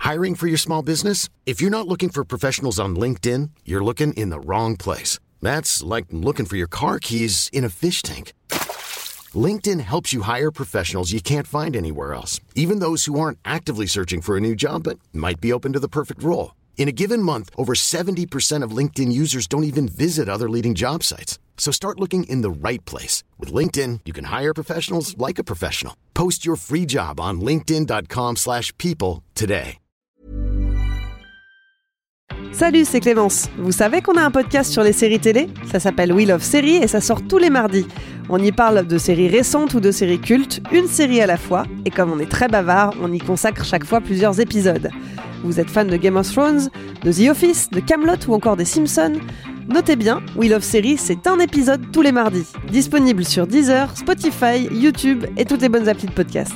Hiring for your small business? If you're not looking for professionals on LinkedIn, you're looking in the wrong place. That's like looking for your car keys in a fish tank. LinkedIn helps you hire professionals you can't find anywhere else, even those who aren't actively searching for a new job but might be open to the perfect role. In a given month, over 70% of LinkedIn users don't even visit other leading job sites. So start looking in the right place. With LinkedIn, you can hire professionals like a professional. Post your free job on linkedin.com/people today. Salut, c'est Clémence. Vous savez qu'on a un podcast sur les séries télé ? Ça s'appelle We Love Séries et ça sort tous les mardis. On y parle de séries récentes ou de séries cultes, une série à la fois. Et comme on est très bavard, on y consacre chaque fois plusieurs épisodes. Vous êtes fan de Game of Thrones, de The Office, de Kaamelott ou encore des Simpsons ? Notez bien, We Love Séries, c'est un épisode tous les mardis. Disponible sur Deezer, Spotify, YouTube et toutes les bonnes applis de podcast.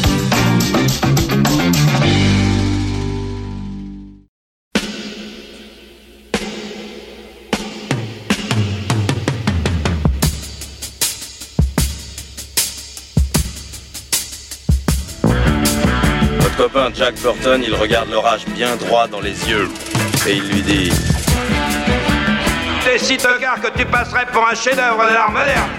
Votre copain Jack Burton, il regarde l'orage bien droit dans les yeux et il lui dit: T'es si tocard que tu passerais pour un chef-d'œuvre de l'art moderne.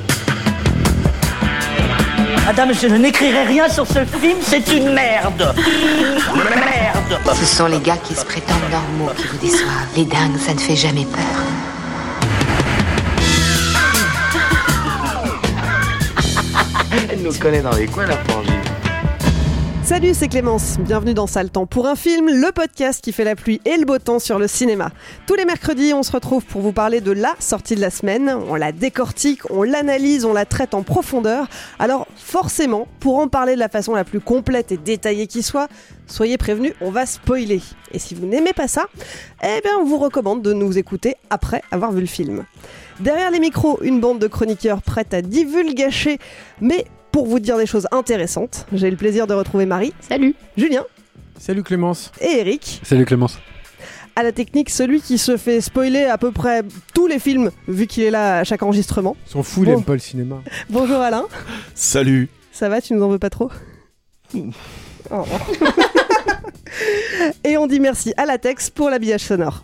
Madame, je n'écrirai rien sur ce film, c'est une merde. Merde. Ce sont les gars qui se prétendent normaux qui vous déçoivent. Les dingues, ça ne fait jamais peur. Elle nous connaît dans les coins, la frangine. Salut, c'est Clémence. Bienvenue dans Sale Temps pour un film, le podcast qui fait la pluie et le beau temps sur le cinéma. Tous les mercredis, on se retrouve pour vous parler de la sortie de la semaine. On la décortique, on l'analyse, on la traite en profondeur. Alors forcément, pour en parler de la façon la plus complète et détaillée qui soit, soyez prévenus, on va spoiler. Et si vous n'aimez pas ça, eh bien on vous recommande de nous écouter après avoir vu le film. Derrière les micros, une bande de chroniqueurs prête à divulgacher, mais pour vous dire des choses intéressantes. J'ai le plaisir de retrouver Marie. Salut. Julien. Salut Clémence. Et Eric. Salut Clémence. À la technique, celui qui se fait spoiler à peu près tous les films, vu qu'il est là à chaque enregistrement. Ils sont fous, ils n'aiment pas le cinéma. Bonjour Alain. Salut. Ça va, tu nous en veux pas trop ? Oh. Et on dit merci à Latex pour l'habillage sonore.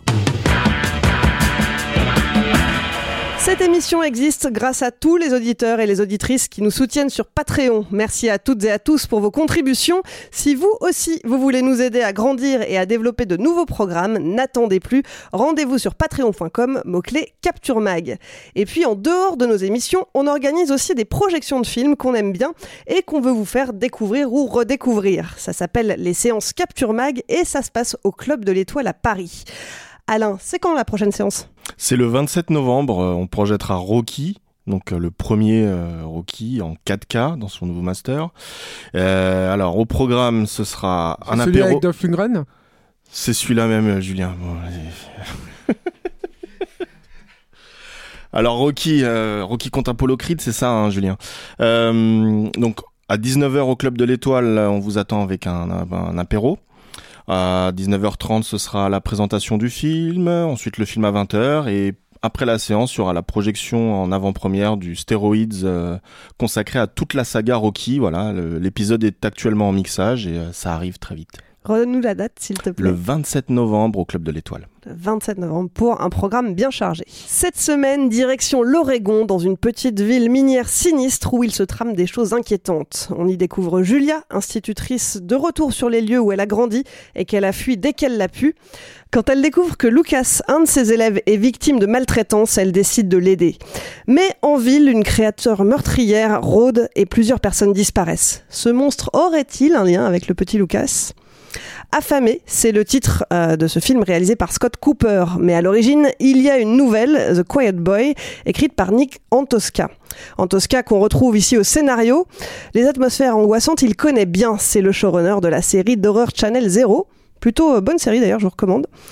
Cette émission existe grâce à tous les auditeurs et les auditrices qui nous soutiennent sur Patreon. Merci à toutes et à tous pour vos contributions. Si vous aussi, vous voulez nous aider à grandir et à développer de nouveaux programmes, n'attendez plus. Rendez-vous sur patreon.com, mot-clé Capture Mag. Et puis, en dehors de nos émissions, on organise aussi des projections de films qu'on aime bien et qu'on veut vous faire découvrir ou redécouvrir. Ça s'appelle les séances Capture Mag et ça se passe au Club de l'Étoile à Paris. Alain, c'est quand la prochaine séance ? C'est le 27 novembre, on projettera Rocky, donc le premier Rocky en 4K dans son nouveau master. Alors au programme, ce sera un apéro. Celui avec Dolph Lundgren ? C'est celui-là même, Julien. Bon, alors Rocky contre Apollo Creed, c'est ça, hein, Julien. Donc à 19h au Club de l'Étoile, on vous attend avec un apéro. À 19h30, ce sera la présentation du film, ensuite le film à 20h, et après la séance, il y aura la projection en avant-première du Steroids consacré à toute la saga Rocky. Voilà, l'épisode est actuellement en mixage et ça arrive très vite. Redonne-nous la date, s'il te plaît. Le 27 novembre au Club de l'Étoile. Le 27 novembre pour un programme bien chargé. Cette semaine, direction l'Oregon, dans une petite ville minière sinistre où il se trame des choses inquiétantes. On y découvre Julia, institutrice de retour sur les lieux où elle a grandi et qu'elle a fui dès qu'elle l'a pu. Quand elle découvre que Lucas, un de ses élèves, est victime de maltraitance, elle décide de l'aider. Mais en ville, une créature meurtrière rôde et plusieurs personnes disparaissent. Ce monstre aurait-il un lien avec le petit Lucas ? Affamé, c'est le titre de ce film réalisé par Scott Cooper. Mais à l'origine, il y a une nouvelle, The Quiet Boy, écrite par Nick Antosca. Antosca qu'on retrouve ici au scénario. Les atmosphères angoissantes, il connaît bien. C'est le showrunner de la série d'horreur Channel Zero. Plutôt bonne série d'ailleurs, je vous recommande.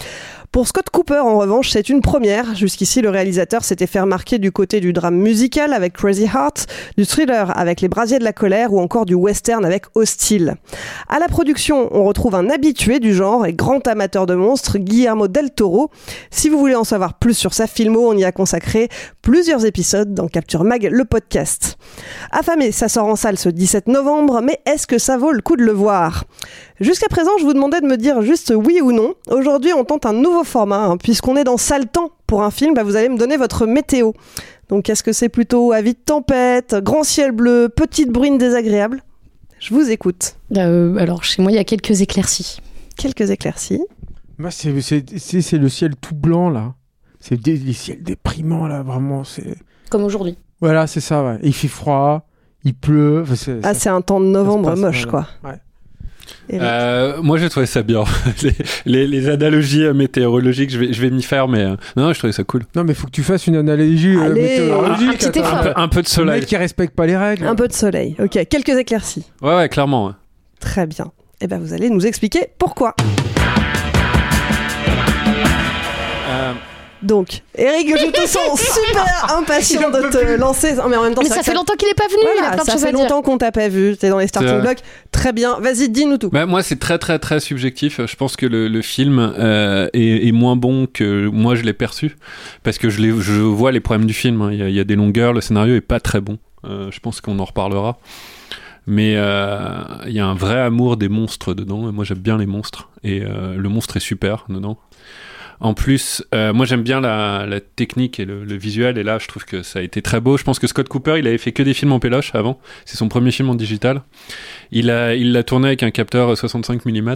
Pour Scott Cooper, en revanche, c'est une première. Jusqu'ici, le réalisateur s'était fait remarquer du côté du drame musical avec Crazy Heart, du thriller avec Les Brasiers de la colère ou encore du western avec Hostile. À la production, on retrouve un habitué du genre et grand amateur de monstres, Guillermo del Toro. Si vous voulez en savoir plus sur sa filmo, on y a consacré plusieurs épisodes dans Capture Mag, le podcast. Affamé, ça sort en salle ce 17 novembre, mais est-ce que ça vaut le coup de le voir ? Jusqu'à présent, je vous demandais de me dire juste oui ou non. Aujourd'hui, on tente un nouveau format, puisqu'on est dans sale temps pour un film, vous allez me donner votre météo. Donc, est-ce que c'est plutôt avis de tempête, grand ciel bleu, petite bruine désagréable ? Je vous écoute. Alors, chez moi, il y a quelques éclaircies. Quelques éclaircies. Moi, c'est le ciel tout blanc, là. C'est les ciels déprimants, là, vraiment. Comme aujourd'hui. Voilà, c'est ça, ouais. Et il fait froid, il pleut. C'est un temps de novembre moche, quoi. Ouais. Moi j'ai trouvé ça bien. les analogies météorologiques, je vais m'y faire, mais non, je trouvais ça cool. Non, mais faut que tu fasses une analogie météorologique. Un peu de soleil. Le mec qui respecte pas les règles. Un peu de soleil. Ok, quelques éclaircies. Ouais, clairement. Ouais. Très bien. Et vous allez nous expliquer pourquoi. Donc, Eric, je te sens super impatient de te lancer. Mais en même temps, mais ça fait longtemps qu'il est pas venu. Voilà, ça fait longtemps qu'on t'a pas vu. T'es dans les starting blocks. Très bien. Vas-y, dis-nous tout. Moi, c'est très, très, très subjectif. Je pense que le film est moins bon que moi je l'ai perçu, parce que je vois les problèmes du film. Il y a des longueurs. Le scénario est pas très bon. Je pense qu'on en reparlera. Mais il y a un vrai amour des monstres dedans. Et moi, j'aime bien les monstres. Et le monstre est super dedans. En plus, moi j'aime bien la technique et le visuel, et là je trouve que ça a été très beau. Je pense que Scott Cooper, il avait fait que des films en péloche avant, c'est son premier film en digital. Il l'a tourné avec un capteur 65 mm.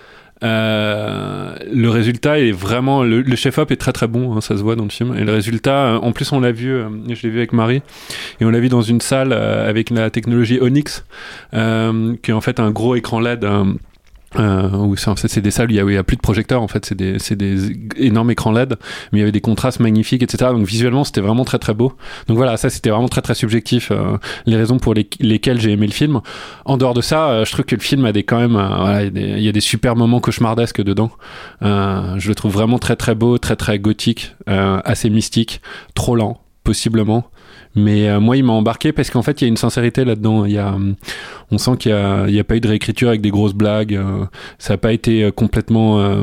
Le résultat est vraiment... Le chef-op est très très bon, ça se voit dans le film. Et le résultat, en plus on l'a vu, je l'ai vu avec Marie, et on l'a vu dans une salle avec la technologie Onyx, qui est en fait un gros écran LED... où c'est des salles où il y a plus de projecteurs, en fait, c'est des énormes écrans LED, mais il y avait des contrastes magnifiques, etc. Donc visuellement c'était vraiment très très beau. Donc voilà, ça c'était vraiment très très subjectif, les raisons pour lesquelles j'ai aimé le film. En dehors de ça, je trouve que le film a il y a des super moments cauchemardesques dedans. Je le trouve vraiment très très beau, très très gothique, assez mystique, trop lent possiblement. Mais moi, il m'a embarqué parce qu'en fait, il y a une sincérité là-dedans. On sent qu'il y a pas eu de réécriture avec des grosses blagues. Ça n'a pas été complètement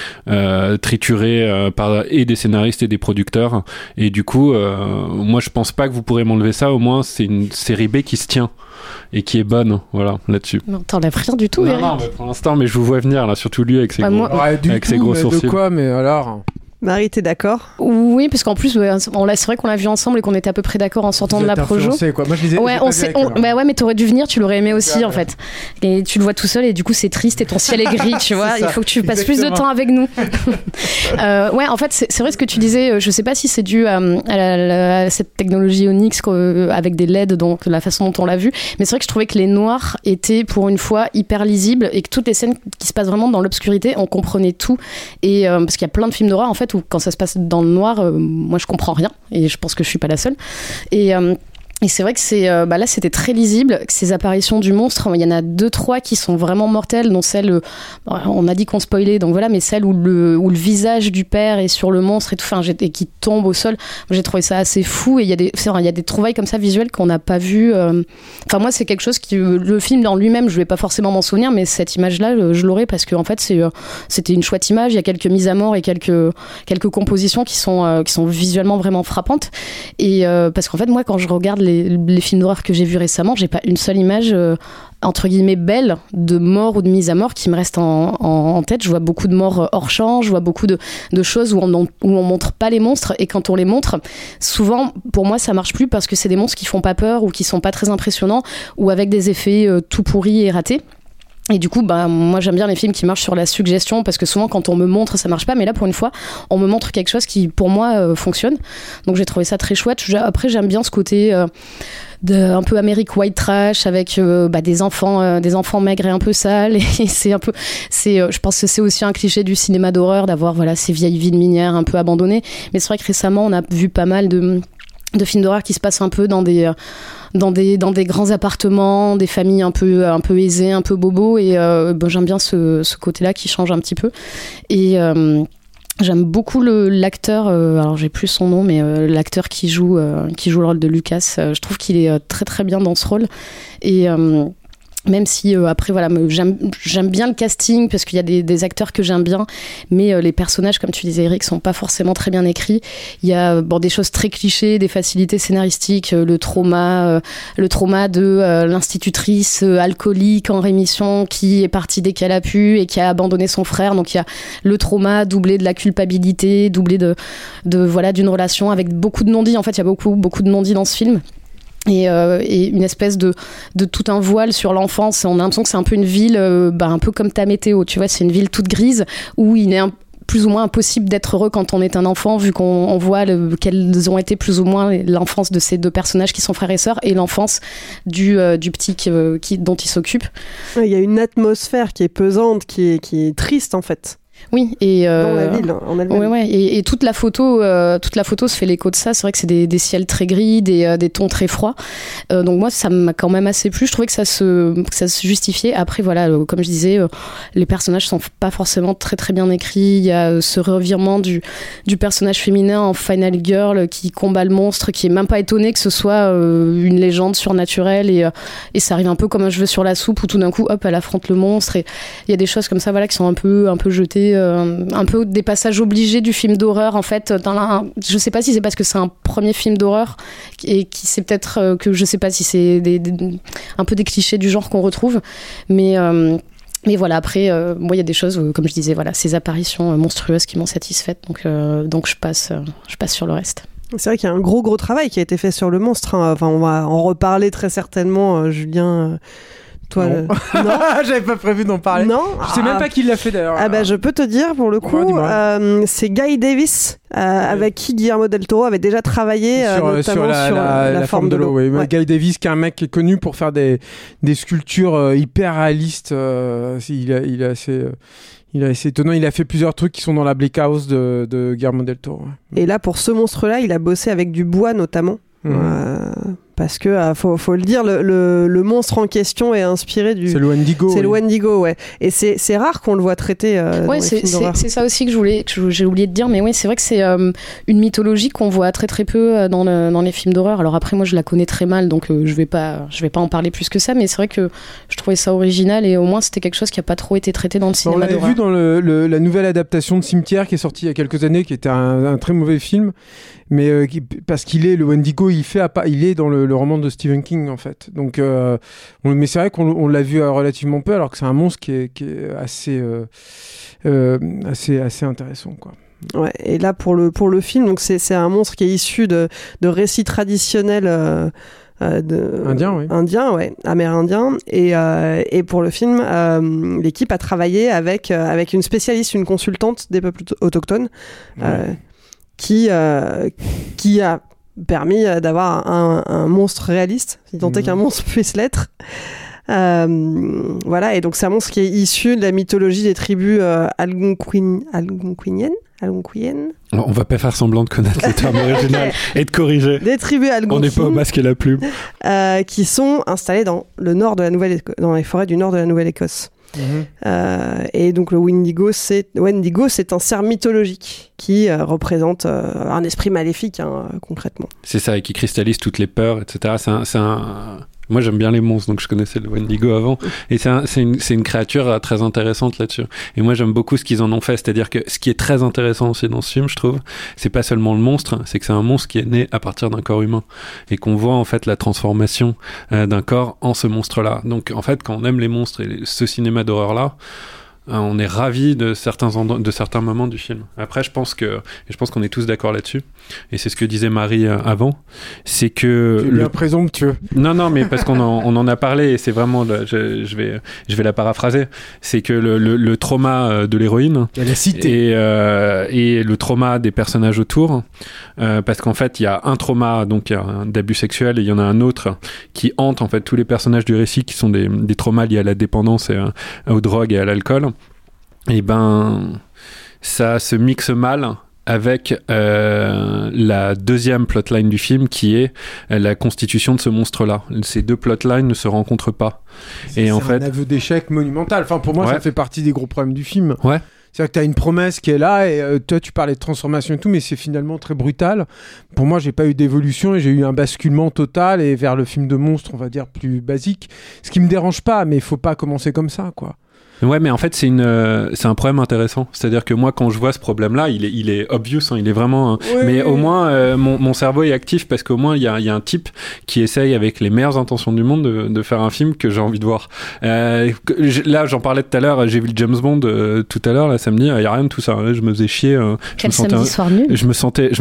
trituré par des scénaristes et des producteurs. Et du coup, moi, je pense pas que vous pourrez m'enlever ça. Au moins, c'est une série B qui se tient et qui est bonne, voilà, là-dessus. Non, t'enlèves rien du tout, Eric. Non, mais pour l'instant, mais je vous vois venir là, surtout lui avec ses gros sourcils. De quoi, mais alors Marie, t'es d'accord ? Oui, parce qu'en plus, c'est vrai qu'on l'a vu ensemble et qu'on était à peu près d'accord en sortant de la projo. Quoi. Moi, je lisais. Ouais, mais t'aurais dû venir, tu l'aurais aimé aussi, en fait. Et tu le vois tout seul et du coup, c'est triste et ton ciel est gris, tu vois. Il faut que tu passes plus de temps avec nous. Ouais, en fait, c'est vrai ce que tu disais. Je sais pas si c'est dû à cette technologie Onyx avec des LED, donc la façon dont on l'a vu. Mais c'est vrai que je trouvais que les noirs étaient pour une fois hyper lisibles et que toutes les scènes qui se passent vraiment dans l'obscurité, on comprenait tout. Et parce qu'il y a plein de films d'horreur, en fait, où quand ça se passe dans le noir, moi je comprends rien et je pense que je suis pas la seule. Et c'est vrai que là c'était très lisible, ces apparitions du monstre, il y en a 2-3 qui sont vraiment mortelles, dont celle, on a dit qu'on spoilait, donc voilà, mais celle où le visage du père est sur le monstre et tout, et qui tombe au sol. Moi, j'ai trouvé ça assez fou, et il y a des trouvailles comme ça visuelles qu'on n'a pas vues. Enfin moi c'est quelque chose qui, le film dans lui-même, je vais pas forcément m'en souvenir, mais cette image-là, je l'aurai parce que en fait c'était une chouette image. Il y a quelques mises à mort et quelques compositions qui sont visuellement vraiment frappantes. Et parce qu'en fait moi quand je regarde les films d'horreur que j'ai vus récemment, j'ai pas une seule image entre guillemets belle de mort ou de mise à mort qui me reste en tête. Je vois beaucoup de morts hors champ, je vois beaucoup de choses où on montre pas les monstres, et quand on les montre, souvent pour moi ça marche plus parce que c'est des monstres qui font pas peur ou qui sont pas très impressionnants ou avec des effets tout pourris et ratés. Et du coup, moi j'aime bien les films qui marchent sur la suggestion, parce que souvent quand on me montre ça marche pas, mais là pour une fois on me montre quelque chose qui pour moi fonctionne. Donc j'ai trouvé ça très chouette. Après j'aime bien ce côté un peu American white trash avec des enfants maigres et un peu sales, et je pense que c'est aussi un cliché du cinéma d'horreur d'avoir ces vieilles villes minières un peu abandonnées. Mais c'est vrai que récemment on a vu pas mal de films d'horreur qui se passent un peu dans des grands appartements, des familles un peu aisées, un peu bobos, et j'aime bien ce côté-là qui change un petit peu. J'aime beaucoup l'acteur, alors j'ai plus son nom, mais l'acteur qui joue le rôle de Lucas. Je trouve qu'il est très très bien dans ce rôle. Et même si après voilà, j'aime bien le casting parce qu'il y a des acteurs que j'aime bien, mais les personnages, comme tu disais Eric, sont pas forcément très bien écrits. Il y a des choses très clichés, des facilités scénaristiques, le trauma de l'institutrice alcoolique en rémission qui est partie dès qu'elle a pu et qui a abandonné son frère. Donc il y a le trauma doublé de la culpabilité, doublé de voilà, d'une relation avec beaucoup de non-dits. En fait, il y a beaucoup de non-dits dans ce film. Et une espèce de tout un voile sur l'enfance. On a l'impression que c'est un peu une ville, un peu comme ta météo, tu vois, c'est une ville toute grise où il est plus ou moins impossible d'être heureux quand on est un enfant, vu qu'on voit quelles ont été plus ou moins l'enfance de ces deux personnages qui sont frères et sœurs et l'enfance du petit dont ils s'occupent. Il y a une atmosphère qui est pesante, qui est triste en fait. Oui, et dans la ville en elle-même. Ouais. Et toute la photo se fait l'écho de ça. C'est vrai que c'est des ciels très gris, des tons très froids. Donc moi, ça m'a quand même assez plu. Je trouvais que ça se justifiait. Après, voilà, comme je disais, les personnages sont pas forcément très très bien écrits. Il y a ce revirement du personnage féminin en final girl qui combat le monstre, qui est même pas étonné que ce soit une légende surnaturelle et ça arrive un peu comme un cheveu sur la soupe où tout d'un coup, hop, elle affronte le monstre. Et il y a des choses comme ça, voilà, qui sont un peu jetées. Un peu des passages obligés du film d'horreur en fait. Je sais pas si c'est parce que c'est un premier film d'horreur et qui c'est peut-être que je sais pas si c'est un peu des clichés du genre qu'on retrouve, mais voilà, après moi il y a des choses comme je disais, voilà, ces apparitions monstrueuses qui m'ont satisfaite, donc je passe sur le reste. C'est vrai qu'il y a un gros travail qui a été fait sur le monstre, hein. Enfin, on va en reparler très certainement, Julien. Toi, non. J'avais pas prévu d'en parler. Non. Je sais même pas qui l'a fait d'ailleurs. Je peux te dire pour le coup, c'est Guy Davis avec qui Guillermo del Toro avait déjà travaillé notamment sur la forme de l'eau. Ouais. Guy Davis, qui est un mec qui est connu pour faire des sculptures hyper réalistes. Il est assez étonnant. Il a fait plusieurs trucs qui sont dans la Bleak House de Guillermo del Toro. Et là, pour ce monstre-là, il a bossé avec du bois notamment. Parce que faut le dire, le monstre en question est inspiré du. C'est le Wendigo. C'est le Wendigo, ouais. Et c'est rare qu'on le voit traité. Ouais, c'est ça aussi que j'ai oublié de dire. Mais oui, c'est vrai que c'est une mythologie qu'on voit très très peu dans les films d'horreur. Alors après, moi, je la connais très mal, donc je vais pas en parler plus que ça. Mais c'est vrai que je trouvais ça original et au moins c'était quelque chose qui a pas trop été traité dans le cinéma d'horreur. On l'avait vu dans la nouvelle adaptation de Cimetière qui est sortie il y a quelques années, qui était un très mauvais film. Mais parce qu'il est le Wendigo, il est dans le roman de Stephen King en fait. Donc, mais c'est vrai qu'on l'a vu relativement peu, alors que c'est un monstre qui est assez intéressant, quoi. Ouais. Et là pour le film, donc c'est un monstre qui est issu de récits traditionnels. Indien, ouais, amérindien. Et pour le film, l'équipe a travaillé avec une spécialiste, une consultante des peuples autochtones. Ouais. Qui a permis d'avoir un monstre réaliste, si tant est qu'un monstre puisse l'être. Voilà, et donc c'est un monstre qui est issu de la mythologie des tribus algonquiennes. On va pas faire semblant de connaître le terme original et de corriger. Des tribus algonquines. On n'est pas au masque et la plume. Qui sont installées dans les forêts du nord de la Nouvelle-Écosse. Et donc le Wendigo, c'est un cerf mythologique qui représente un esprit maléfique, concrètement. C'est ça, et qui cristallise toutes les peurs, etc. Moi j'aime bien les monstres, donc je connaissais le Wendigo avant, et c'est une créature très intéressante là-dessus. Et moi j'aime beaucoup ce qu'ils en ont fait, c'est-à-dire que ce qui est très intéressant aussi dans ce film, je trouve, c'est pas seulement le monstre, c'est que c'est un monstre qui est né à partir d'un corps humain, et qu'on voit en fait la transformation d'un corps en ce monstre-là. Donc en fait, quand on aime les monstres et ce cinéma d'horreur-là, on est ravis de certains moments du film. Après, je pense qu'on est tous d'accord là-dessus. Et c'est ce que disait Marie avant. C'est que. Tu es bien présomptueux. Non, mais parce qu'on en a parlé et c'est vraiment. Je vais la paraphraser. C'est que le trauma de l'héroïne. Elle est citée. Et le trauma des personnages autour. Parce qu'en fait, il y a un trauma, donc il y a d'abus sexuels, et il y en a un autre qui hante en fait tous les personnages du récit, qui sont des traumas liés à la dépendance et aux drogues et à l'alcool. Et ça se mixe mal avec la deuxième plotline du film, qui est la constitution de ce monstre-là. Ces deux plotlines ne se rencontrent pas. C'est un aveu d'échec monumental. Enfin, pour moi, ça fait partie des gros problèmes du film. Ouais. C'est-à-dire que tu as une promesse qui est là et toi tu parlais de transformation et tout, mais c'est finalement très brutal. Pour moi, j'ai pas eu d'évolution et j'ai eu un basculement total et vers le film de monstre, on va dire, plus basique. Ce qui me dérange pas, mais il faut pas commencer comme ça, quoi. Ouais, mais en fait, c'est un problème intéressant. C'est-à-dire que moi, quand je vois ce problème-là, il est obvious, hein, il est vraiment. Mais au moins, mon cerveau est actif parce qu'au moins, il y a un type qui essaye avec les meilleures intentions du monde de faire un film que j'ai envie de voir. Là, j'en parlais tout à l'heure. J'ai vu le James Bond tout à l'heure, là, samedi. Il y a rien de tout ça. Je me faisais chier. Quel samedi soir nul. Je me sentais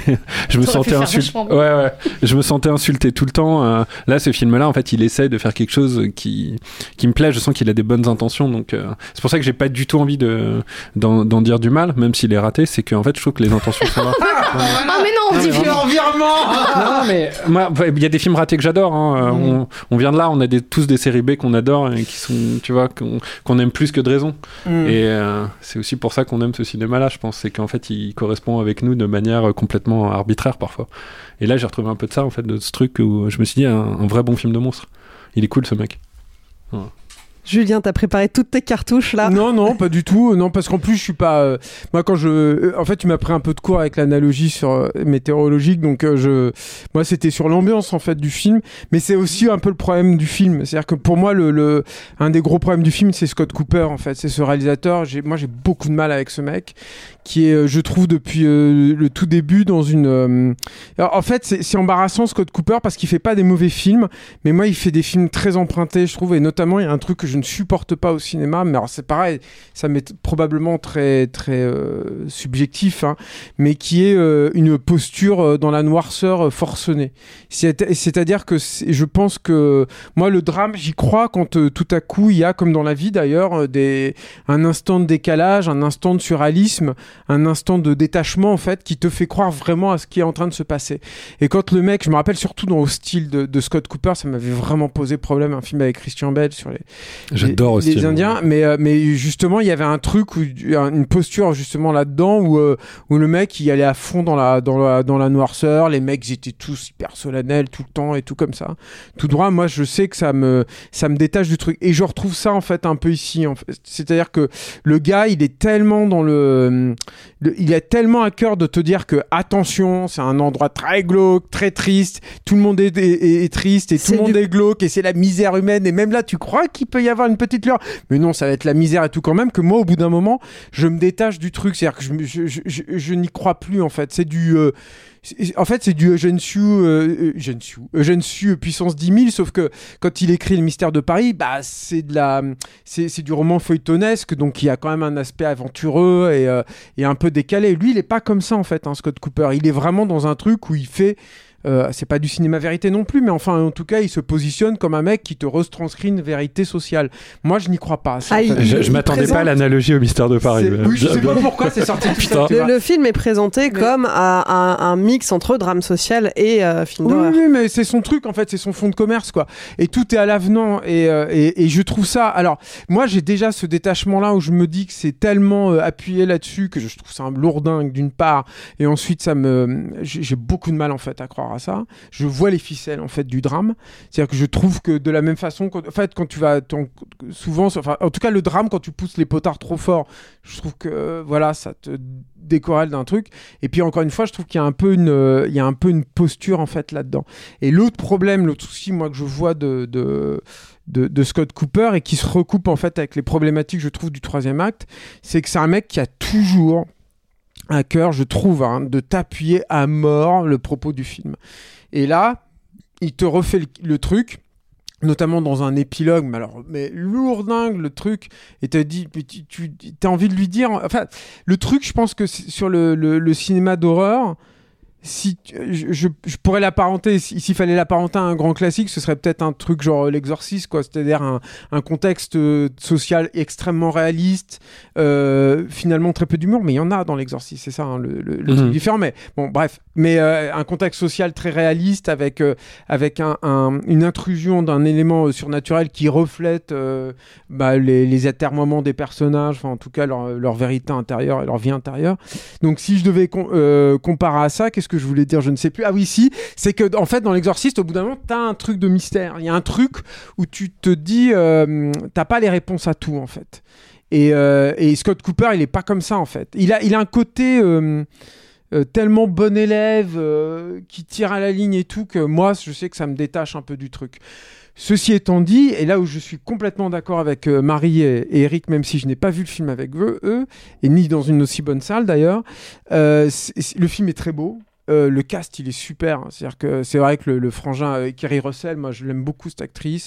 insulté. Ouais. Je me sentais insulté tout le temps. Là, ce film-là, en fait, il essaye de faire quelque chose qui me plaît. Je sens qu'il a des bonnes intentions, donc. C'est pour ça que j'ai pas du tout envie d'en dire du mal, même s'il est raté. C'est qu'en fait, je trouve que les intentions sont là. Ah mais non, on dit plus environnement. Non, mais moi, il y a des films ratés que j'adore. Hein. On vient de là, on a tous des séries B qu'on adore et qui sont, tu vois, qu'on aime plus que de raison. Et c'est aussi pour ça qu'on aime ce cinéma-là, je pense. C'est qu'en fait, il correspond avec nous de manière complètement arbitraire parfois. Et là, j'ai retrouvé un peu de ça, en fait, de ce truc où je me suis dit, un vrai bon film de monstre. Il est cool, ce mec. Ouais. Julien, t'as préparé toutes tes cartouches là? Non, pas du tout. Non, parce qu'en plus, je suis pas. Moi, en fait, tu m'as pris un peu de cours avec l'analogie météorologique, donc moi, c'était sur l'ambiance en fait du film, mais c'est aussi un peu le problème du film. C'est-à-dire que pour moi, un des gros problèmes du film, c'est Scott Cooper en fait. C'est ce réalisateur. Moi, j'ai beaucoup de mal avec ce mec, qui est, je trouve, depuis le tout début dans une. Alors, en fait, c'est embarrassant Scott Cooper parce qu'il fait pas des mauvais films, mais moi, il fait des films très empruntés, je trouve, et notamment il y a un truc que je ne supporte pas au cinéma, mais alors c'est pareil, ça m'est probablement très très subjectif, hein, mais qui est une posture dans la noirceur forcenée. C'est-à-dire que je pense que moi le drame, j'y crois quand tout à coup il y a, comme dans la vie d'ailleurs, un instant de décalage, un instant de surréalisme, un instant de détachement en fait qui te fait croire vraiment à ce qui est en train de se passer. Et quand le mec, je me rappelle surtout dans Hostile de Scott Cooper, ça m'avait vraiment posé problème, un film avec Christian Bale sur J'adore aussi les Indiens, mais justement il y avait un truc une posture justement là-dedans où le mec il allait à fond dans la noirceur, les mecs ils étaient tous hyper solennels tout le temps et tout comme ça, tout droit. Moi je sais que ça me détache du truc et je retrouve ça en fait un peu ici en fait. C'est-à-dire que le gars il est tellement dans il a tellement à cœur de te dire que attention, c'est un endroit très glauque, très triste, tout le monde est triste et tout le monde est glauque et c'est la misère humaine, et même là tu crois qu'il peut y avoir une petite lueur, mais non, ça va être la misère et tout quand même, que moi au bout d'un moment je me détache du truc. C'est-à-dire que je n'y crois plus en fait. C'est du Eugène Sue puissance 10 000, sauf que quand il écrit Le Mystère de Paris, bah c'est du roman feuilletonesque, donc il y a quand même un aspect aventureux et un peu décalé. Lui il est pas comme ça en fait, hein, Scott Cooper. Il est vraiment dans un truc où il fait c'est pas du cinéma vérité non plus, mais enfin en tout cas il se positionne comme un mec qui te retranscrit une vérité sociale. Moi je n'y crois pas. Je m'attendais pas à l'analogie au Mystère de Paris. Oui, je sais pas pourquoi c'est sorti tout ça. Le film est présenté comme un mix entre drame social et film d'horreur. Oui, mais c'est son truc en fait, c'est son fond de commerce quoi. Et tout est à l'avenant et je trouve ça. Alors moi j'ai déjà ce détachement là où je me dis que c'est tellement appuyé là-dessus que je trouve ça un lourdingue d'une part, et ensuite j'ai beaucoup de mal en fait à croire à ça. Je vois les ficelles en fait du drame, c'est-à-dire que je trouve que de la même façon quand tu vas souvent, enfin en tout cas le drame, quand tu pousses les potards trop fort, je trouve que voilà, ça te décorrèle d'un truc. Et puis encore une fois, je trouve qu'il y a un peu une posture en fait là-dedans. Et l'autre souci moi que je vois de Scott Cooper, et qui se recoupe en fait avec les problématiques je trouve du troisième acte, c'est que c'est un mec qui a toujours à cœur, je trouve, hein, de t'appuyer à mort le propos du film. Et là, il te refait le truc, notamment dans un épilogue, mais lourdingue le truc, et t'as dit, tu as envie de lui dire, enfin, le truc, je pense que sur le cinéma d'horreur, si je pourrais l'apparenter, s'il fallait l'apparenter à un grand classique, ce serait peut-être un truc genre L'Exorciste, quoi, c'est-à-dire un contexte social extrêmement réaliste, finalement très peu d'humour, mais il y en a dans L'Exorciste, c'est ça, hein, le truc différent, mais bon, bref, mais un contexte social très réaliste avec une intrusion d'un élément surnaturel qui reflète les atermoiements des personnages, enfin en tout cas leur vérité intérieure et leur vie intérieure. Donc si je devais comparer à ça, qu'est-ce que je voulais dire, je ne sais plus. Ah oui, si, c'est que en fait dans L'Exorciste, au bout d'un moment t'as un truc de mystère, il y a un truc où tu te dis t'as pas les réponses à tout en fait. Et Scott Cooper, il est pas comme ça en fait. Il a un côté tellement bon élève qui tire à la ligne et tout que moi, je sais que ça me détache un peu du truc. Ceci étant dit, et là où je suis complètement d'accord avec Marie et Eric, même si je n'ai pas vu le film avec eux, et ni dans une aussi bonne salle d'ailleurs, le film est très beau. Le cast, il est super. C'est-à-dire que c'est vrai que le frangin Kerry Russell, moi, je l'aime beaucoup, cette actrice.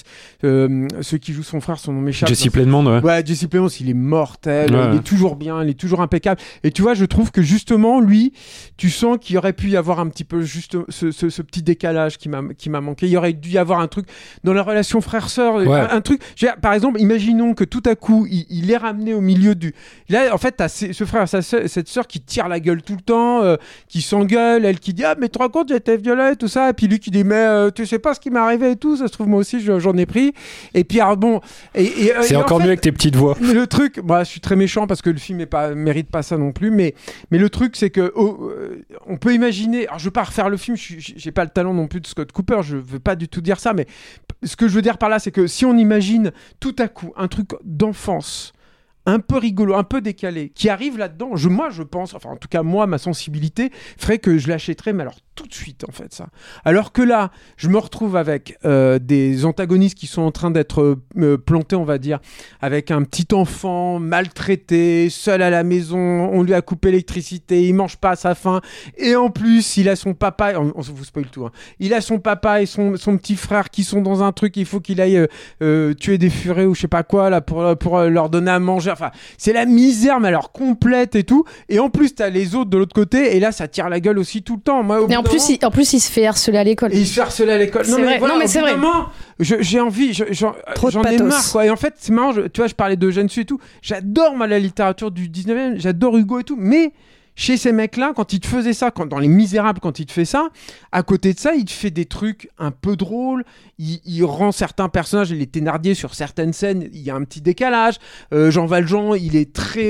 Ceux qui jouent son frère, son nom m'échappe. Jesse Plemons, ouais. Ouais, Jesse Plemons, il est mortel. Il est toujours bien, il est toujours impeccable. Et tu vois, je trouve que justement, lui, tu sens qu'il aurait pu y avoir un petit peu juste ce petit décalage qui m'a manqué. Il aurait dû y avoir un truc dans la relation frère-sœur. Ouais. Un truc. Par exemple, imaginons que tout à coup, il est ramené au milieu du. Là, en fait, t'as ce frère, cette sœur qui tire la gueule tout le temps, qui s'engueule. Elle qui dit mais tu te rends compte, j'étais violée et tout ça, et puis lui qui dit mais tu sais pas ce qui m'est arrivé et tout, ça se trouve moi aussi j'en ai pris, et puis alors bon c'est encore mieux avec tes petites voix. Mais le truc, je suis très méchant parce que le film mérite pas ça non plus, mais le truc c'est que on peut imaginer, alors je veux pas refaire le film, j'ai pas le talent non plus de Scott Cooper, je veux pas du tout dire ça, mais ce que je veux dire par là c'est que si on imagine tout à coup un truc d'enfance un peu rigolo, un peu décalé, qui arrive là-dedans, moi je pense, enfin en tout cas moi, ma sensibilité ferait que je l'achèterais, mais alors tout de suite en fait ça. Alors que là, je me retrouve avec des antagonistes qui sont en train d'être plantés, on va dire, avec un petit enfant maltraité, seul à la maison, on lui a coupé l'électricité, il mange pas à sa faim, et en plus il a son papa, on vous spoil tout, hein, il a son papa et son petit frère qui sont dans un truc, il faut qu'il aille tuer des furets ou je sais pas quoi là pour leur donner à manger. Enfin, c'est la misère, mais alors complète et tout. Et en plus, t'as les autres de l'autre côté, et là, ça tire la gueule aussi tout le temps. Moi, et en plus, il se fait harceler à l'école. Et il se fait harceler à l'école. Non, mais voilà, c'est vrai. J'ai envie, j'en ai marre, quoi. Et en fait, c'est marrant, tu vois, je parlais de Gensu et tout. J'adore, moi, la littérature du 19e, j'adore Hugo et tout, mais chez ces mecs-là, quand ils te faisaient ça, dans Les Misérables, quand ils te fait ça, à côté de ça, il te fait des trucs un peu drôles, il rend certains personnages, les Thénardier sur certaines scènes, il y a un petit décalage. Jean Valjean, il est très,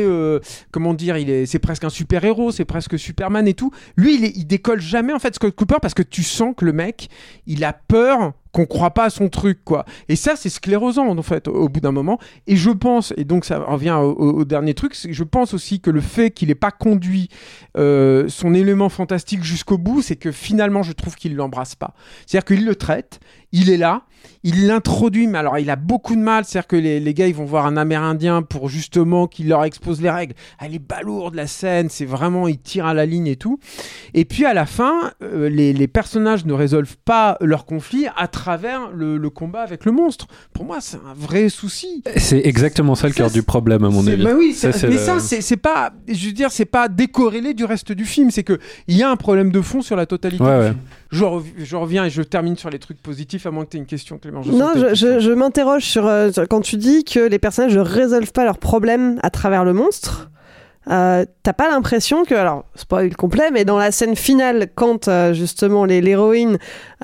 c'est presque un super-héros, c'est presque Superman et tout. Lui, il décolle jamais, en fait, Scott Cooper, parce que tu sens que le mec, il a peur qu'on croit pas à son truc, quoi. Et ça, c'est sclérosant, en fait, au bout d'un moment. Et je pense, et donc ça revient au dernier truc, je pense aussi que le fait qu'il ait pas conduit son élément fantastique jusqu'au bout, c'est que finalement, je trouve qu'il l'embrasse pas. C'est-à-dire qu'il le traite, il est là, il l'introduit, mais alors il a beaucoup de mal, c'est-à-dire que les gars, ils vont voir un Amérindien pour justement qu'il leur expose les règles. Elle est balourde, la scène, c'est vraiment, il tire à la ligne et tout. Et puis à la fin, les personnages ne résolvent pas leur conflit à travers le combat avec le monstre. Pour moi, c'est un vrai souci. C'est exactement ça le cœur du problème, à mon avis. Bah oui, c'est pas, je veux dire, c'est pas décorrélé du reste du film, c'est que il y a un problème de fond sur la totalité du film. Je reviens et je termine sur les trucs positifs, à moins que tu aies une question, Clément. Je m'interroge sur quand tu dis que les personnages ne résolvent pas leurs problèmes à travers le monstre. T'as pas l'impression que, alors spoil complet, mais dans la scène finale, quand justement l'héroïne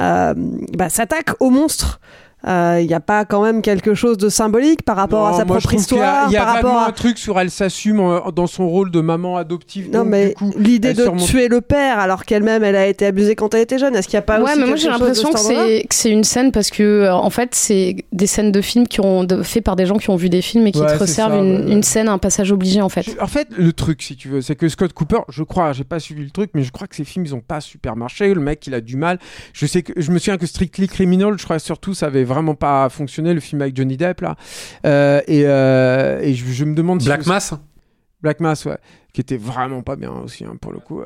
s'attaque au monstre, il n'y a pas quand même quelque chose de symbolique par rapport à sa propre histoire? Il y a vraiment un truc sur elle s'assume dans son rôle de maman adoptive. Non, donc, mais du coup, l'idée de tuer le père alors qu'elle-même elle a été abusée quand elle était jeune, est-ce qu'il n'y a pas aussi mais moi j'ai l'impression que c'est une scène parce que en fait c'est des scènes de films fait par des gens qui ont vu des films et qui te resservent une scène, un passage obligé en fait. En fait, le truc, si tu veux, c'est que Scott Cooper, je crois, j'ai pas suivi le truc, mais je crois que ces films ils ont pas super marché. Le mec il a du mal. Je me souviens que Strictly Criminal, je crois surtout ça avait vraiment pas fonctionné, le film avec Johnny Depp là, et je me demande Black Mass, ouais, qui était vraiment pas bien aussi, hein, pour le coup,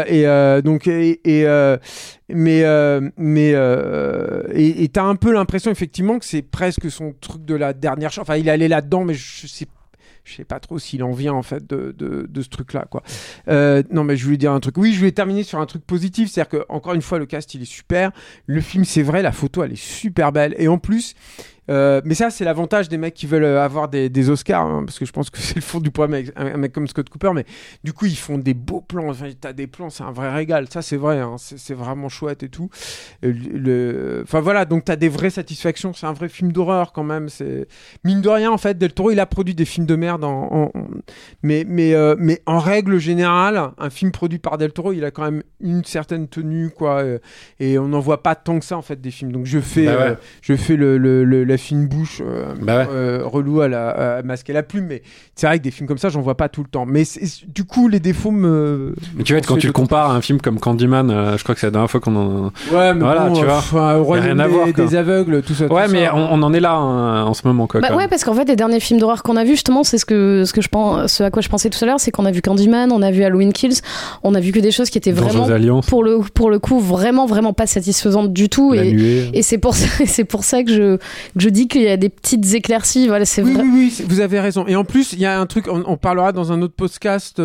mais t'as un peu l'impression effectivement que c'est presque son truc de la dernière chance, enfin il est allé là-dedans, mais je sais pas trop s'il en vient en fait de ce truc-là, quoi. Non, mais je voulais dire un truc. Oui, je voulais terminer sur un truc positif, c'est-à-dire que encore une fois, le cast il est super. Le film, c'est vrai, la photo elle est super belle, et en plus. Mais ça, c'est l'avantage des mecs qui veulent avoir des Oscars, hein, parce que je pense que c'est le fond du problème avec un mec comme Scott Cooper. Mais du coup, ils font des beaux plans. Enfin, t'as des plans, c'est un vrai régal. Ça, c'est vrai, hein, c'est vraiment chouette et tout. Enfin voilà, donc t'as des vraies satisfactions. C'est un vrai film d'horreur quand même. C'est mine de rien, en fait, Del Toro, il a produit des films de merde, mais en règle générale, un film produit par Del Toro, il a quand même une certaine tenue, quoi. Et on n'en voit pas tant que ça en fait des films. Donc je fais la fine bouche relou à masquer la plume, mais c'est vrai que des films comme ça, j'en vois pas tout le temps. Mais du coup, les défauts me... Mais tu vois, quand tu le compares à un film comme Candyman, je crois que c'est la dernière fois qu'on en... Ouais, mais voilà, bon, tu vois, au royaume rien à voir, des aveugles, tout ça. Ouais, tout mais ça. on en est là en ce moment, quoi. Bah ouais, parce qu'en fait, les derniers films d'horreur qu'on a vus, justement, c'est ce à quoi je pensais tout à l'heure, c'est qu'on a vu Candyman, on a vu Halloween Kills, on a vu que des choses qui étaient vraiment, pour le coup, vraiment pas satisfaisantes du tout. Et c'est pour ça que je dis qu'il y a des petites éclaircies. Voilà, c'est vrai. Oui, vous avez raison. Et en plus, il y a un truc, on parlera dans un autre podcast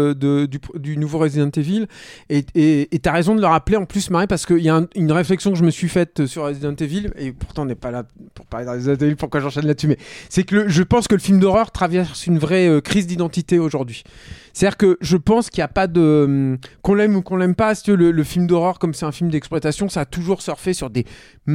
du nouveau Resident Evil. Et t'as raison de le rappeler en plus, Marie, parce qu'il y a une réflexion que je me suis faite sur Resident Evil, et pourtant on n'est pas là pour parler de Resident Evil, pourquoi j'enchaîne là-dessus, mais c'est que je pense que le film d'horreur traverse une vraie crise d'identité aujourd'hui. C'est-à-dire que je pense qu'il n'y a pas de... qu'on l'aime ou qu'on l'aime pas, si le film d'horreur, comme c'est un film d'exploitation, ça a toujours surfé sur des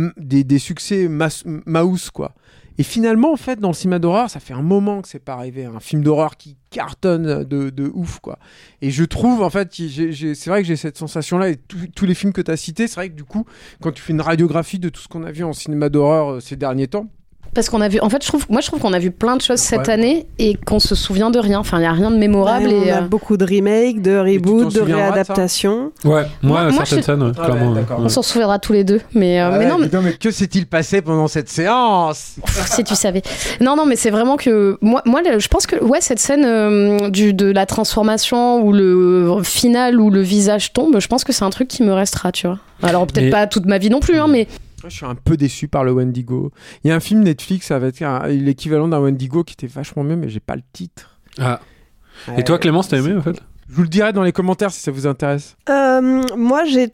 succès mouse, quoi. Et finalement, en fait, dans le cinéma d'horreur, ça fait un moment que c'est pas arrivé. Un film d'horreur qui cartonne de ouf, quoi. Et je trouve, en fait, c'est vrai que j'ai cette sensation-là, et tous les films que tu as cités, c'est vrai que du coup, quand tu fais une radiographie de tout ce qu'on a vu en cinéma d'horreur ces derniers temps, parce qu'on a vu, en fait, je trouve qu'on a vu plein de choses cette année et qu'on se souvient de rien. Enfin, il n'y a rien de mémorable. On a beaucoup de remakes, de reboots, de réadaptations. Ouais, moi certaines scènes, clairement. On s'en souviendra tous les deux. Mais que s'est-il passé pendant cette séance? Si tu savais. Non, mais c'est vraiment que moi, je pense que cette scène de la transformation où le final où le visage tombe, je pense que c'est un truc qui me restera, tu vois. Alors peut-être pas toute ma vie non plus, mais. Je suis un peu déçu par le Wendigo. Il y a un film Netflix avec l'équivalent d'un Wendigo qui était vachement mieux, mais j'ai pas le titre. Ah. Et toi, Clémence, t'as aimé en fait? Je vous le dirai dans les commentaires si ça vous intéresse. Moi, j'ai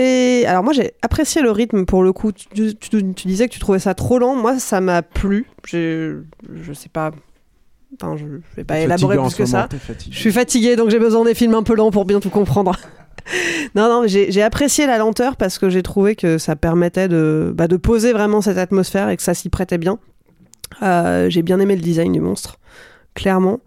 apprécié le rythme pour le coup. Tu disais que tu trouvais ça trop lent. Moi, ça m'a plu. Je sais pas. Enfin, je vais pas élaborer plus que ça. Je suis fatiguée, donc j'ai besoin des films un peu lents pour bien tout comprendre. Non, j'ai apprécié la lenteur parce que j'ai trouvé que ça permettait de poser vraiment cette atmosphère et que ça s'y prêtait bien. J'ai bien aimé le design du monstre, clairement.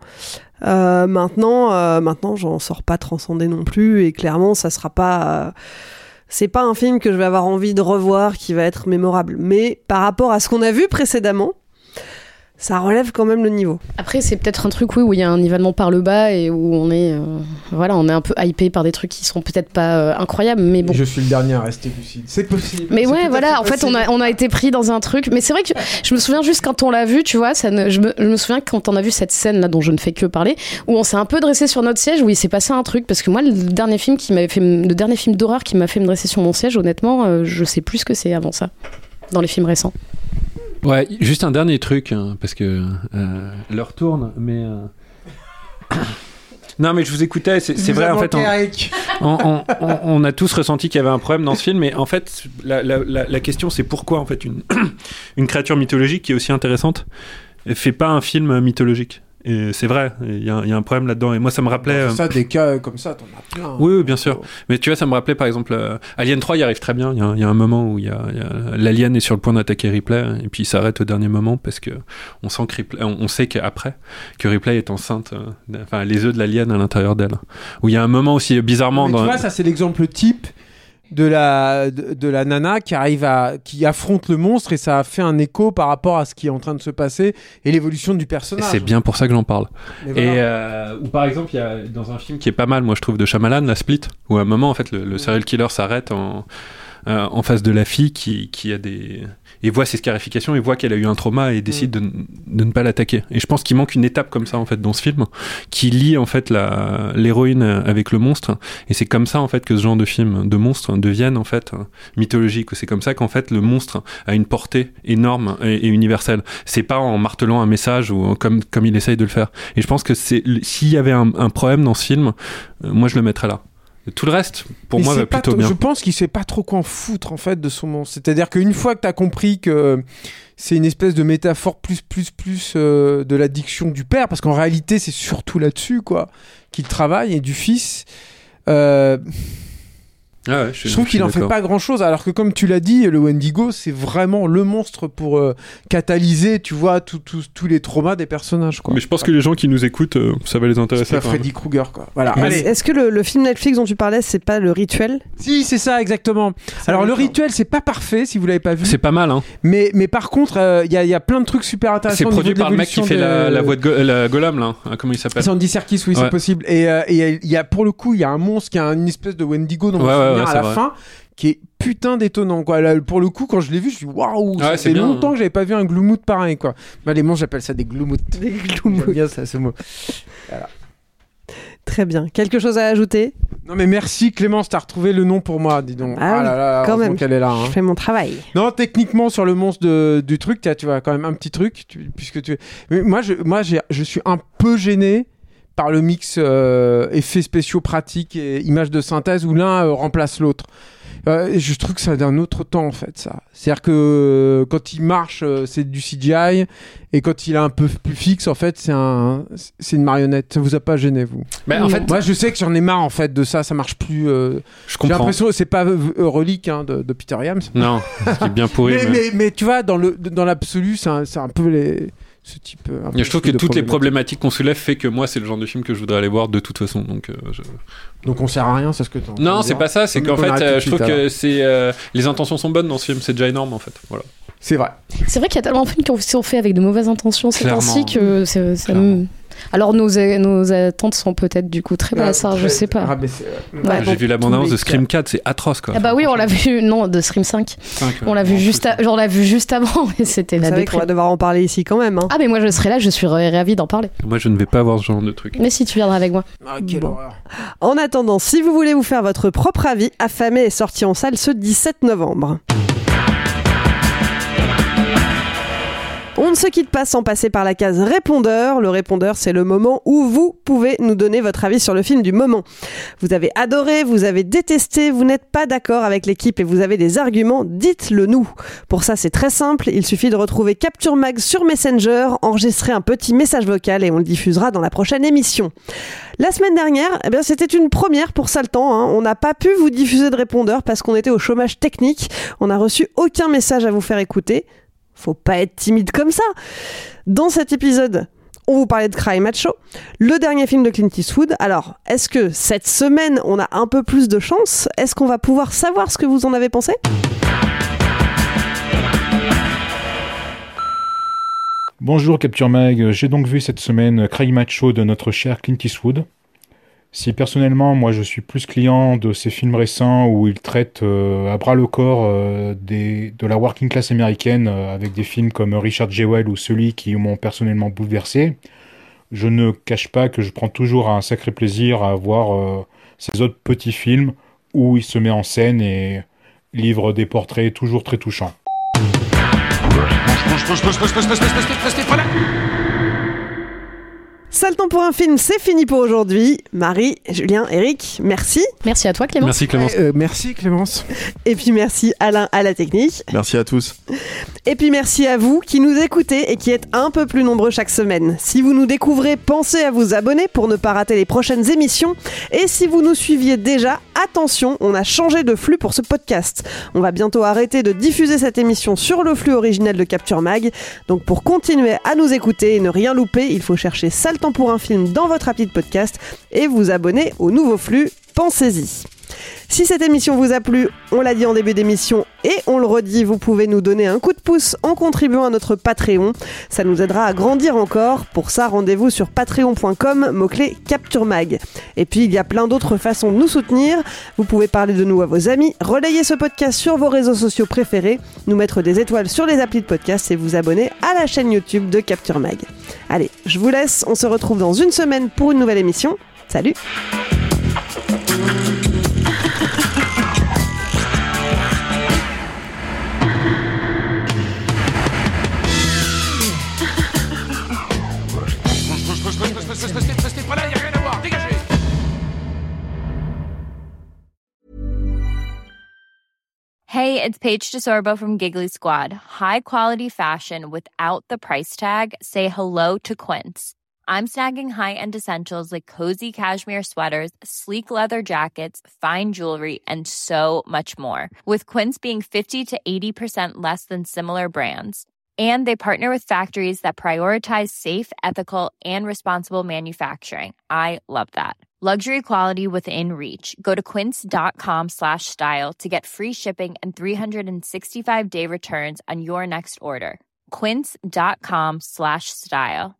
Maintenant, j'en sors pas transcendé non plus et clairement, ça sera pas. C'est pas un film que je vais avoir envie de revoir qui va être mémorable. Mais par rapport à ce qu'on a vu précédemment, ça relève quand même le niveau. Après, c'est peut-être un truc où il y a un nivellement par le bas et où on est un peu hypé par des trucs qui sont peut-être pas incroyables, mais bon. Je suis le dernier à rester lucide. C'est possible. Mais ouais, voilà, en fait, on a été pris dans un truc. Mais c'est vrai que je me souviens juste quand on l'a vu, tu vois, je me souviens quand on a vu cette scène là dont je ne fais que parler, où on s'est un peu dressé sur notre siège, où il s'est passé un truc. Parce que moi, le dernier film d'horreur qui m'a fait me dresser sur mon siège, honnêtement, je sais plus ce que c'est avant ça, dans les films récents. Ouais, juste un dernier truc, parce que l'heure tourne, mais... Non, mais je vous écoutais, c'est vrai, en fait, on a tous ressenti qu'il y avait un problème dans ce film, mais en fait, la question, c'est pourquoi, en fait, une créature mythologique qui est aussi intéressante fait pas un film mythologique. Et c'est vrai, il y a un problème là-dedans. Et moi, ça me rappelait... Ça, des cas comme ça, t'en as plein. Oui, bien sûr. Mais tu vois, ça me rappelait, par exemple, Alien 3, il arrive très bien. Il y a un moment où l'alien est sur le point d'attaquer Ripley, et puis il s'arrête au dernier moment parce que on sait qu'après, que Ripley est enceinte, les œufs de l'alien à l'intérieur d'elle. Où il y a un moment aussi, bizarrement... Mais tu vois, ça, c'est l'exemple type de la nana qui affronte le monstre, et ça a fait un écho par rapport à ce qui est en train de se passer et l'évolution du personnage. C'est bien pour ça que j'en parle. Voilà. Ou par exemple, il y a dans un film qui est pas mal, moi je trouve, de Shyamalan, La Split, où à un moment en fait le serial killer s'arrête en face de la fille qui a des... et voit ses scarifications, et voit qu'elle a eu un trauma et décide de ne pas l'attaquer. Et je pense qu'il manque une étape comme ça en fait dans ce film qui lie en fait l'héroïne avec le monstre, et c'est comme ça en fait que ce genre de film de monstres deviennent en fait mythologiques. C'est comme ça qu'en fait le monstre a une portée énorme et universelle. C'est pas en martelant un message ou comme il essaye de le faire. Et je pense que s'il y avait un problème dans ce film, moi je le mettrais là. Tout le reste, pour moi, va plutôt bien. Je pense qu'il sait pas trop quoi en foutre en fait de son monstre. C'est-à-dire qu'une fois que t'as compris que c'est une espèce de métaphore plus de l'addiction du père, parce qu'en réalité c'est surtout là-dessus quoi qu'il travaille, et du fils. Ah ouais, je trouve qu'il en fait pas grand-chose, alors que comme tu l'as dit, le Wendigo, c'est vraiment le monstre pour catalyser, tu vois, tous les traumas des personnages, quoi. Mais je pense que les gens qui nous écoutent, ça va les intéresser. C'est pas Freddy Krueger, quoi. Voilà. Est-ce que le film Netflix dont tu parlais, c'est pas Le Rituel ? Si, c'est ça, exactement. Alors le Rituel, c'est pas parfait si vous l'avez pas vu. C'est pas mal, hein. Mais par contre, il y a plein de trucs super intéressants. C'est produit par le mec qui fait la voix de la Gollum, là. Comment il s'appelle ? Andy Serkis, oui, c'est possible. Et il y a pour le coup, il y a un monstre qui a une espèce de Wendigo dans à la fin, qui est putain d'étonnant, quoi. Là, pour le coup, quand je l'ai vu, je me suis dit waouh, ça fait longtemps que j'avais pas vu un gloumout pareil, quoi. Bah, les monstres, j'appelle ça des gloumoutes. Des gloumoutes. J'aime bien ça, ce mot. Voilà. Très bien. Quelque chose à ajouter ? Non, mais merci Clémence, t'as retrouvé le nom pour moi, dis donc. Ah là là, quand même. Qu'elle est là, hein. Je fais mon travail. Non, techniquement, sur le monstre du truc, tu vois quand même un petit truc, puisque tu. Mais moi, je suis un peu gêné par le mix effets spéciaux pratiques et images de synthèse où l'un remplace l'autre. Je trouve que c'est d'un autre temps, en fait, ça. C'est-à-dire que quand il marche, c'est du CGI, et quand il est un peu plus fixe, en fait, c'est une marionnette. Ça vous a pas gêné, vous ? Mais en fait, moi, je sais que j'en ai marre, en fait, de ça. Ça marche plus. Je comprends. J'ai l'impression que c'est pas relique de Peter Iams. Non, c'est bien pourri. mais tu vois, dans l'absolu, c'est un peu ce type. Je trouve que toutes les problématiques qu'on soulève fait que moi, c'est le genre de film que je voudrais aller voir de toute façon. Donc on sert à rien, c'est ce que tu. Non, c'est pas ça. C'est qu'en fait, je trouve que les intentions sont bonnes dans ce film. C'est déjà énorme, en fait. Voilà. C'est vrai. C'est vrai qu'il y a tellement de films qui sont faits avec de mauvaises intentions ces temps-ci que ça Alors nos attentes sont peut-être du coup très basses, je sais pas. J'ai vu la bande-annonce de Scream 4, c'est atroce, quoi. Ah bah oui, on l'a vu, non, de Scream 5. On l'a vu juste avant, et c'était la déprime. On va devoir en parler ici quand même. Hein. Ah mais moi je serai là, je suis ravie d'en parler. Moi je ne vais pas voir ce genre de truc. Mais si, tu viendras avec moi. Ah, quelle horreur. En attendant, si vous voulez vous faire votre propre avis, Affamé est sorti en salle ce 17 novembre. On ne se quitte pas sans passer par la case répondeur. Le répondeur, c'est le moment où vous pouvez nous donner votre avis sur le film du moment. Vous avez adoré, vous avez détesté, vous n'êtes pas d'accord avec l'équipe et vous avez des arguments, dites-le nous. Pour ça, c'est très simple. Il suffit de retrouver Capture Mag sur Messenger, enregistrer un petit message vocal et on le diffusera dans la prochaine émission. La semaine dernière, c'était une première pour Saltan. On n'a pas pu vous diffuser de répondeur parce qu'on était au chômage technique. On n'a reçu aucun message à vous faire écouter. Faut pas être timide comme ça. Dans cet épisode, on vous parlait de Cry Macho, le dernier film de Clint Eastwood. Alors, est-ce que cette semaine, on a un peu plus de chance ? Est-ce qu'on va pouvoir savoir ce que vous en avez pensé ? Bonjour Capture Mag, j'ai donc vu cette semaine Cry Macho de notre cher Clint Eastwood. Si personnellement, moi je suis plus client de ces films récents où il traite à bras le corps de la working class américaine avec des films comme Richard Jewell ou Sully qui m'ont personnellement bouleversé, je ne cache pas que je prends toujours un sacré plaisir à voir ces autres petits films où il se met en scène et livre des portraits toujours très touchants. Saltan pour un film, c'est fini pour aujourd'hui. Marie, Julien, Eric, merci. Merci à toi Clémence. Merci Clémence. Merci Clémence. Et puis merci Alain à la technique. Merci à tous. Et puis merci à vous qui nous écoutez et qui êtes un peu plus nombreux chaque semaine. Si vous nous découvrez, pensez à vous abonner pour ne pas rater les prochaines émissions. Et si vous nous suiviez déjà, attention, on a changé de flux pour ce podcast. On va bientôt arrêter de diffuser cette émission sur le flux originel de Capture Mag. Donc pour continuer à nous écouter et ne rien louper, il faut chercher Saltan pour un film dans votre appli de podcast et vous abonner au nouveau flux. Pensez-y. Si cette émission vous a plu, on l'a dit en début d'émission et on le redit, vous pouvez nous donner un coup de pouce en contribuant à notre Patreon. Ça nous aidera à grandir encore. Pour ça, rendez-vous sur patreon.com, mot-clé Capture Mag. Et puis, il y a plein d'autres façons de nous soutenir. Vous pouvez parler de nous à vos amis, relayer ce podcast sur vos réseaux sociaux préférés, nous mettre des étoiles sur les applis de podcast et vous abonner à la chaîne YouTube de Capture Mag. Allez, je vous laisse, on se retrouve dans une semaine pour une nouvelle émission. Salut! Hey, it's Paige DeSorbo from Giggly Squad. High quality fashion without the price tag. Say hello to Quince. I'm snagging high-end essentials like cozy cashmere sweaters, sleek leather jackets, fine jewelry, and so much more. With Quince being 50 to 80% less than similar brands. And they partner with factories that prioritize safe, ethical, and responsible manufacturing. I love that. Luxury quality within reach. Go to quince.com/style to get free shipping and 365-day returns on your next order. Quince.com/style.